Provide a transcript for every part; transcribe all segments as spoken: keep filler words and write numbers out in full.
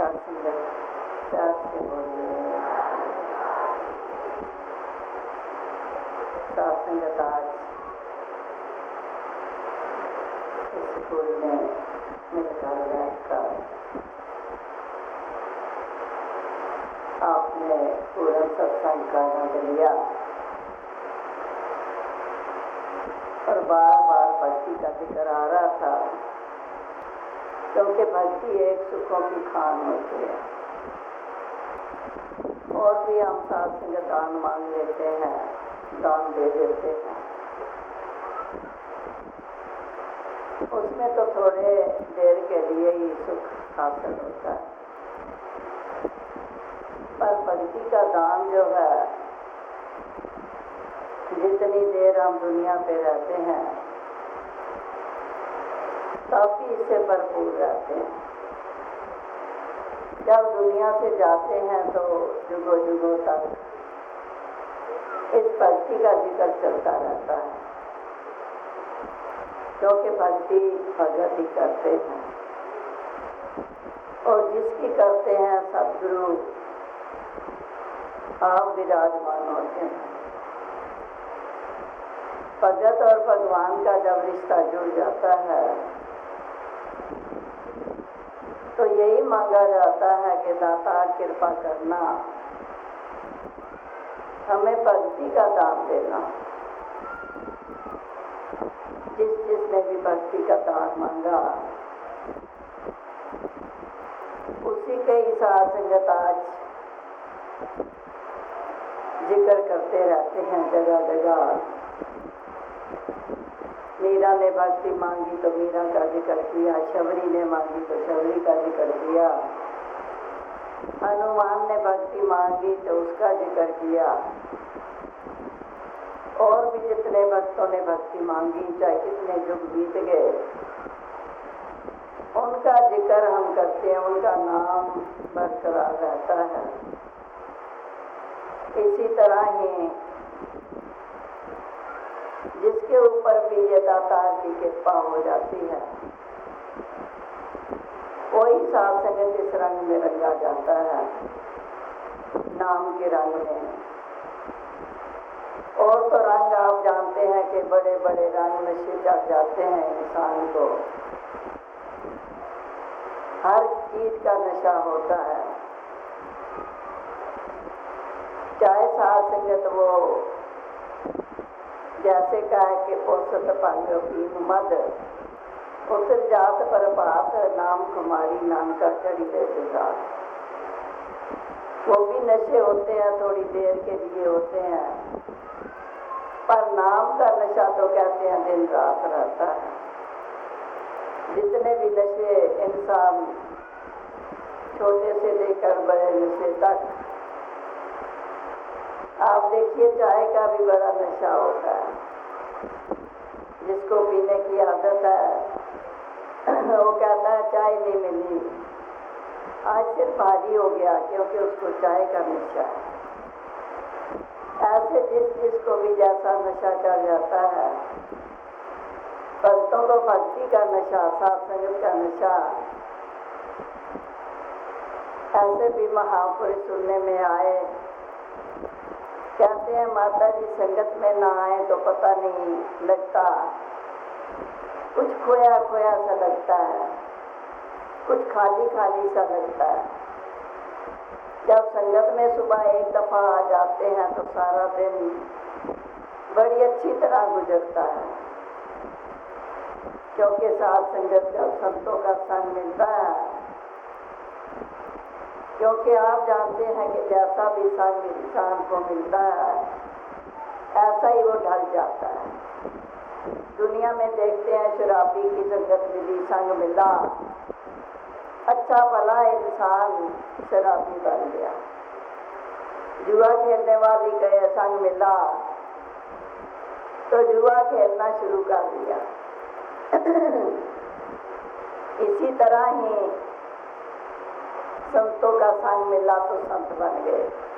साथ संगत प्यार से बोलिए। साथ संगत आज इस स्कूल में मिलकर बैठकर आपने पूरा सत्संग का आनंद लिया और बार बार भक्ति का जिक्र आ रहा था, क्योंकि भक्ति एक सुखों की खान होती है। और भी हम साथ संगत दान मांग लेते हैं, दान दे देते हैं, उसमें तो थोड़े देर के लिए ही सुख हासिल होता है, पर भक्ति का दान जो है, जितनी देर हम दुनिया पे रहते हैं काफी इससे भरपूर रहते हैं। जब दुनिया से जाते हैं तो जुगों जुगों तक इस भक्ति का जिक्र चलता रहता है, क्योंकि भक्ति भगत ही करते हैं और जिसकी करते हैं सदगुरु आप विराजमान होते हैं। भगत और भगवान का जब रिश्ता जुड़ जाता है तो यही मांगा जाता है कि दाता कृपा करना, हमें भक्ति का दान देना। जिस जिसने भी भक्ति का दान मांगा उसी के ही साथ संगत आज जिक्र करते रहते हैं जगह जगह। मीरा ने भक्ति मांगी तो मीरा का जिक्र किया, शबरी ने मांगी तो शबरी का जिक्र किया, हनुमान ने भक्ति मांगी तो उसका जिक्र किया, और भी जितने भक्तों ने भक्ति मांगी, चाहे कितने युग बीत गए, उनका जिक्र हम करते हैं, उनका नाम बरकरार रहता है। इसी तरह ही जिसके ऊपर भी ये दातार की कृपा हो जाती है, कोई साथ संगत इस रंग में रंगा जाता है, नाम के रंग में। और तो रंग आप जानते हैं कि बड़े बड़े रंग नशे चढ़ जाते हैं इंसान को, हर चीज का नशा होता है, चाहे साथ संगत वो जैसे कहे कि औसत पांगो की मद उतर जात पर बात नाम कुमारी नाम का चढ़ी रहते साथ। वो भी नशे होते हैं, थोड़ी देर के लिए होते हैं, पर नाम का नशा तो कहते हैं दिन रात रहता है। जितने भी नशे इंसान छोटे से लेकर बड़े नशे तक, आप देखिए चाय का भी बड़ा नशा होता है, जिसको पीने की आदत है वो कहता है चाय नहीं मिली, आज सिर्फ भारी हो गया, क्योंकि उसको चाय का नशा है। ऐसे जिस जिसको भी जैसा नशा चढ़ जाता है, भक्तों को भक्ति का नशा, साथ संगत का नशा। ऐसे भी महापुरुष सुनने में आए, कहते हैं माता जी संगत में ना आए तो पता नहीं लगता, कुछ खोया खोया सा लगता है, कुछ खाली खाली सा लगता है। जब संगत में सुबह एक दफा आ जाते हैं तो सारा दिन बड़ी अच्छी तरह गुजरता है, क्योंकि साथ संगत जब संतों का संग मिलता है, क्योंकि आप जानते हैं कि जैसा भी संग इंसान को मिलता है ऐसा ही वो ढल जाता है। दुनिया में देखते हैं शराबी की संगत मिली, संग मिला, अच्छा भला इंसान शराबी बन गया। जुआ खेलने वाली गए, संग मिला तो जुआ खेलना शुरू कर दिया। इसी तरह ही संतों का संग मिला तो संत बन गए।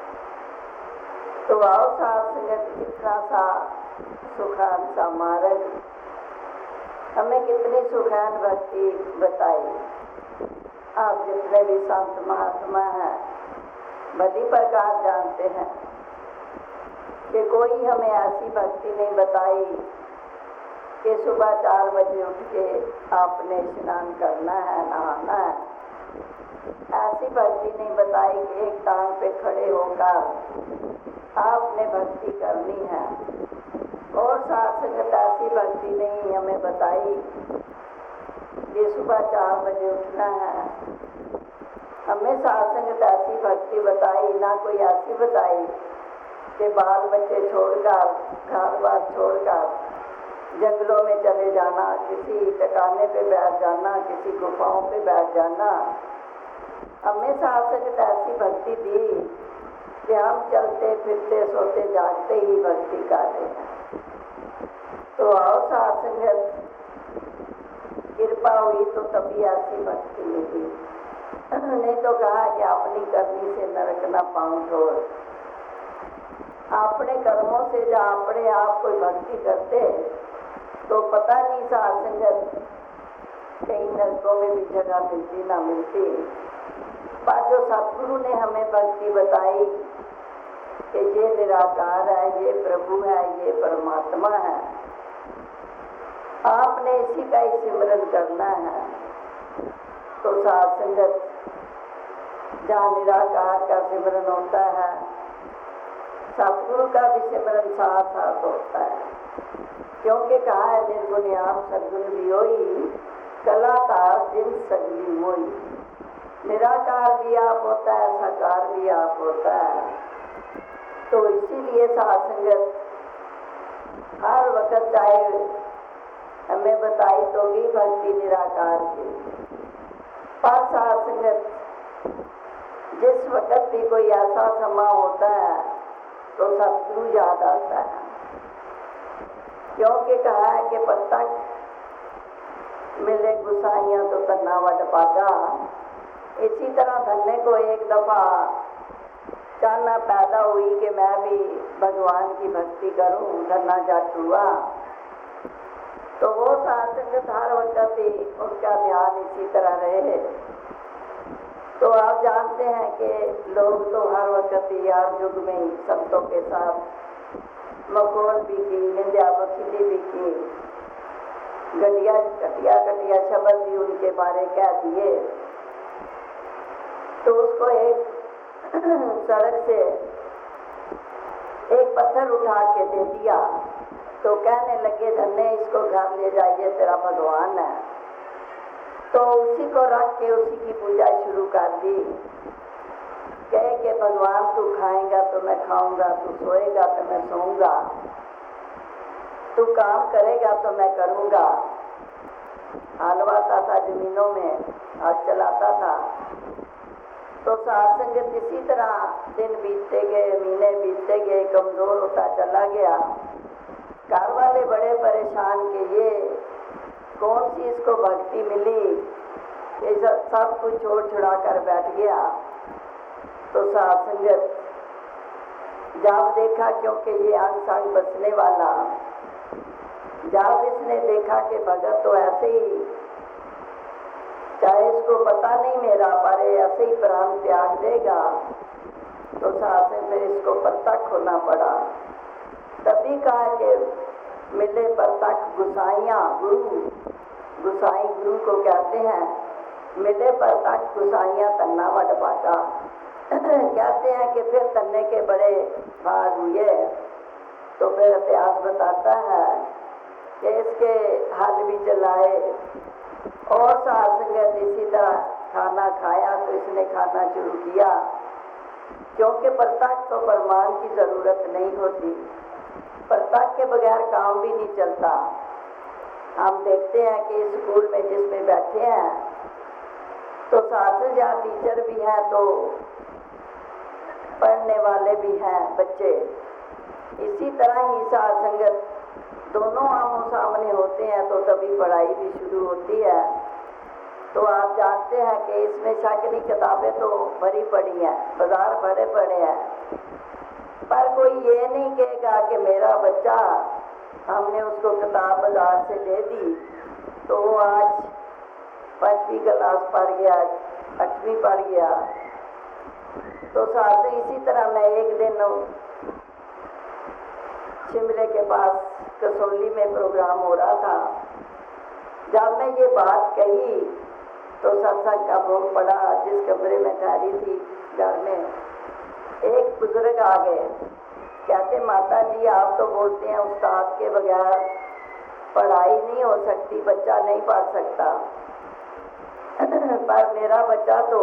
तो आओ साथ संगत कितना सा सुखान सा मार्ग, हमें कितनी सुखान भक्ति बताई। आप जितने भी संत महात्मा हैं भली प्रकार जानते हैं कि कोई हमें ऐसी भक्ति नहीं बताई कि सुबह चार बजे उठ के आपने स्नान करना है, नहाना है। ऐसी भक्ति नहीं बताई कि एक टांग पे खड़े होकर आपने भक्ति करनी है। और साथ संगत ऐसी भक्ति नहीं हमें बताई कि सुबह चार बजे उठना है। हमें साथ संगत ऐसी भक्ति बताई ना, कोई ऐसी बताई कि बाल बच्चे छोड़कर, घर बार छोड़कर जंगलों में चले जाना, किसी टकाने पे बैठ जाना, किसी गुफाओं पे बैठ जाना। हमें साथ संगत ऐसी भक्ति दी कि हम चलते फिरते सोते जागते ही भक्ति कर रहे हैं। तो आओ साथ संगत, कृपा हुई तो तभी ऐसी भक्ति मिली, नहीं तो कहा कि अपनी करनी से नरक न पाऊं छोड़। अपने कर्मों से जब अपने आप कोई भक्ति करते तो पता नहीं साथ संगत कहीं नरकों में भी जगह मिलती ना मिलती। पर जो सतगुरु ने हमें भक्ति बताई कि ये निराकार है, ये प्रभु है, ये परमात्मा है, आपने इसी का ही सिमरन करना है। तो साथ संगत जहाँ निराकार का सिमरन होता है, सतगुरु का भी सिमरन साथ साथ होता है। क्योंकि कहा है निर्गुण आप सदगुण भी होई, कलाकार जिन सगली मोई। निराकार भी आप होता है, साकार भी आप होता है। तो इसीलिए साथ संगत हर वक्त चाहे हमें बताई तो भी भक्ति निराकार की, पर साथ संगत जिस वक्त भी कोई ऐसा समा होता है तो सतगुरु याद आता है। क्योंकि कहा है कि प्रत्यक्ष मिले गुसाइयाँ तो तन्ना वड पागा। इसी तरह धन्य को एक दफा चाहना पैदा हुई कि मैं भी भगवान की भक्ति करूं, धन्ना जाट हुआ। तो वो साथ संगत हर वक्त ही उनका ध्यान इसी तरह रहे। तो आप जानते हैं कि लोग तो हर वक्त यार युग में ही संतों के साथ मखौल भी की, निंदा वकीली भी की, घटिया घटिया घटिया शब्द भी उनके बारे कह दिए। तो उसको एक सड़क से एक पत्थर उठा के दे दिया। तो कहने लगे धन्य इसको घर ले जाइए, तेरा भगवान है। तो उसी को रख के उसी की पूजा शुरू कर दी। कहे कि भगवान तू खाएगा तो मैं खाऊंगा, तू सोएगा तो मैं सोऊंगा, तू काम करेगा तो मैं करूंगा। हलवाता था जमीनों में, हाथ चलाता था। तो साथ संगत इसी तरह दिन बीतते गए, महीने बीतते गए, कमजोर होता चला गया। घर वाले बड़े परेशान कि ये कौन सी इसको भक्ति मिली, ये सब कुछ छोड़ छुड़ा कर बैठ गया। तो साथ संगत जब देखा, क्योंकि ये अंग संग बचने वाला, जब इसने देखा कि भगत तो ऐसे ही, चाहे इसको पता नहीं मेरा, पर ऐसे ही प्राण त्याग देगा, तो साथ में फिर इसको प्रत्यक्ष होना पड़ा। तभी कहा कि मिले प्रत्यक्ष गुसाइयाँ गुरु, गुसाई गुरु को कहते हैं। मिले प्रत्यक्ष गुसाइयाँ तन्ना वड पाटा। कहते हैं कि फिर तन्ने के बड़े भाग हुए। तो फिर इतिहास बताता है कि इसके हल भी चलाए और साथ संगत इसी तरह खाना खाया। तो इसने खाना शुरू किया, क्योंकि प्रत्यक्ष तो प्रमाण की जरूरत नहीं होती, प्रत्यक्ष के बगैर काम भी नहीं चलता। हम देखते हैं कि स्कूल में जिसमें बैठे हैं तो साथ में जहाँ टीचर भी हैं तो पढ़ने वाले भी हैं बच्चे। इसी तरह ही साथ संगत दोनों आमों सामने होते हैं तो तभी पढ़ाई भी शुरू होती है। तो आप जानते हैं कि इसमें शक्ल किताबें तो भरी पड़ी हैं, बाजार भरे पड़े हैं, पर कोई ये नहीं कहेगा कि मेरा बच्चा, हमने उसको किताब बाजार से ले दी तो वो आज पाँचवीं क्लास पढ़ गया, अठवीं पढ़ गया। तो साथ से इसी तरह मैं एक दिन शिमले के पास कसौली में प्रोग्राम हो रहा था। जब मैं ये बात कही तो सत्संग का भोग पड़ा। जिस कमरे में ठहरी थी घर में, एक बुजुर्ग आ गए, कहते माता जी आप तो बोलते हैं उस्ताद के बगैर पढ़ाई नहीं हो सकती, बच्चा नहीं पढ़ सकता, पर मेरा बच्चा तो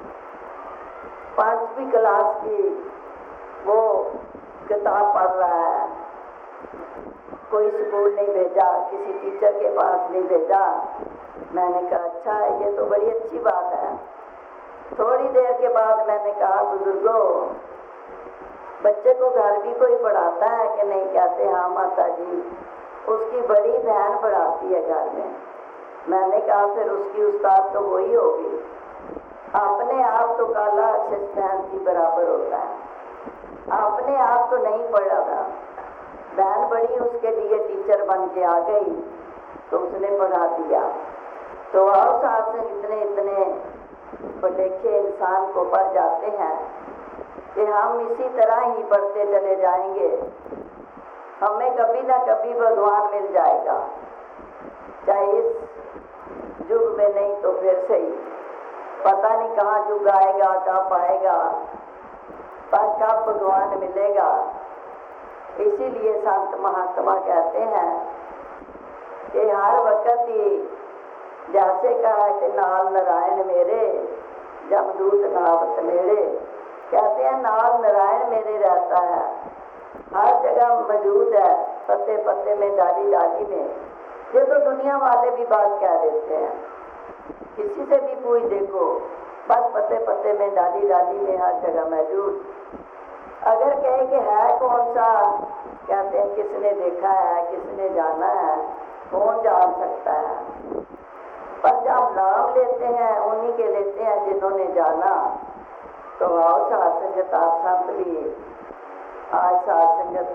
पांचवी क्लास की वो किताब पढ़ रहा है, कोई स्कूल नहीं भेजा, किसी टीचर के पास नहीं भेजा। मैंने कहा अच्छा है, ये तो बड़ी अच्छी बात है। थोड़ी देर के बाद मैंने कहा बुजुर्गों, बच्चे को घर भी कोई पढ़ाता है कि नहीं? कहते हाँ माता जी, उसकी बड़ी बहन पढ़ाती है घर में। मैंने कहा फिर उसकी उस्ताद तो वही होगी। अपने आप तो काला अक्षर बहन की बराबर होता है, अपने आप तो नहीं पढ़ा था। बहन बड़ी उसके लिए टीचर बन के आ गई तो उसने पढ़ा दिया। तो आओ साथ से इतने इतने पढ़े इंसान को पढ़ जाते हैं कि हम इसी तरह ही पढ़ते चले जाएंगे, हमें कभी ना कभी भगवान मिल जाएगा, चाहे इस युग में नहीं तो फिर सही। पता नहीं कहाँ युग आएगा, कब आएगा, पर कब भगवान मिलेगा। इसीलिए संत महात्मा कहते हैं कि हर वक्त ही जैसे कहा कि नाल नारायण मेरे जमदूत नावत मेरे, कहते हैं नाल नारायण मेरे रहता है, हर जगह मौजूद है, पत्ते पत्ते में, डाली डाली में। ये तो दुनिया वाले भी बात कह देते हैं, किसी से भी पूछ देखो, बस पत्ते पत्ते में, डाली डाली में, हर जगह मौजूद। अगर कहे कि है कौन सा, कहते हैं किसने देखा है, किसने जाना है, कौन जान सकता है। पर जब नाम लेते हैं उन्हीं के लेते हैं जिन्होंने जाना। तो आओ साथ संगत, आप संत भी आज साथ संगत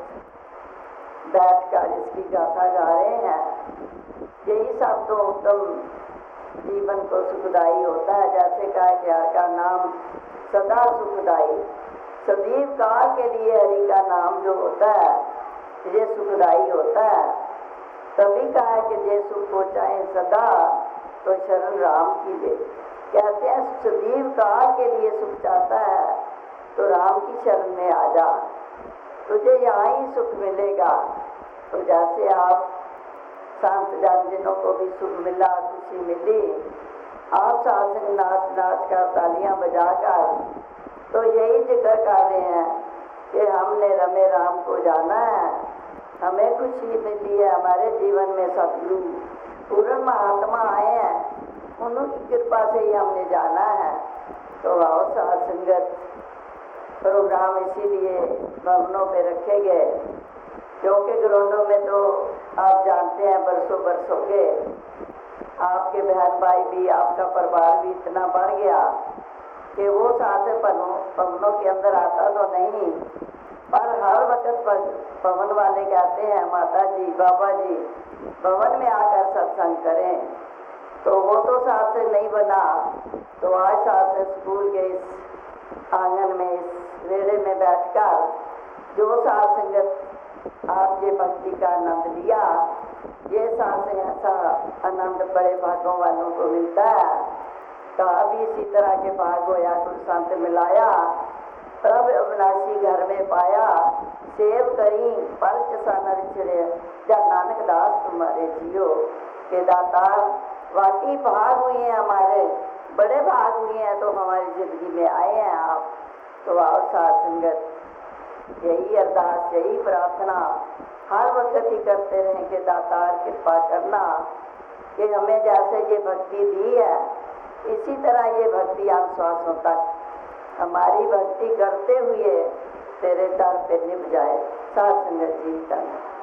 बैठ कर इसकी गाथा गा रहे हैं। यही सब तो उत्तम जीवन को सुखदाई होता है। जैसे कहा क्या का नाम सदा सुखदाई, सदैव काल के लिए हरि का नाम जो होता है ये सुखदाई होता है। तभी कहा कि जे सुख हो चाहे सदा तो शरण राम की दे। कहते हैं सदैव काल के लिए सुख चाहता है तो राम की शरण में आ जा, तुझे यहाँ ही सुख मिलेगा। तो जैसे आप संत जन जिनों को भी सुख मिला, खुशी मिली, आप साथ संग नाच नाच कर, तालियां बजा कर तो यही जिक्र कर रहे हैं कि हमने रमे राम को जाना है, हमें खुशी मिली है, हमारे जीवन में सतगुरु पूर्ण महात्मा आए हैं, उनकी कृपा से ही हमने जाना है। तो आओ साथ संगत, प्रोग्राम इसीलिए भवनों पे रखे गए क्योंकि ग्राउंडों में तो आप जानते हैं बरसों बरसों के आपके बहन भाई भी, आपका परिवार भी इतना बढ़ गया कि वो साथ भवनों के अंदर आता तो नहीं, पर हर वक्त भवन वाले कहते हैं माता जी, बाबा जी भवन में आकर सत्संग करें। तो वो तो साथ से नहीं बना, तो आज साथ से स्कूल के इस आंगन में, इस रेड़े में बैठकर जो साथ संगत आप ये भक्ति का आनंद लिया, ये साथ से ऐसा आनंद बड़े भागों वालों को मिलता है। कहा भी इसी तरह के भाग होया, कुछ संत मिलाया, तब अविनाशी घर में पाया, सेव करी पलच सा न विछड़े, जब नानक दास तुम्हारे जियो। के दातार वाकई भाग हुए हैं, हमारे बड़े भाग हुए हैं, तो हमारी जिंदगी में आए हैं आप। तो आओ साथ संगत, यही अरदास, यही प्रार्थना हर वक्त ही करते रहें कि दातार कृपा करना कि हमें जैसे ये भक्ति दी है इसी तरह ये भक्ति आश्वासों तक हमारी भक्ति करते हुए तेरे दर पे निभ जाए। साथ संगत जी धन्यवाद।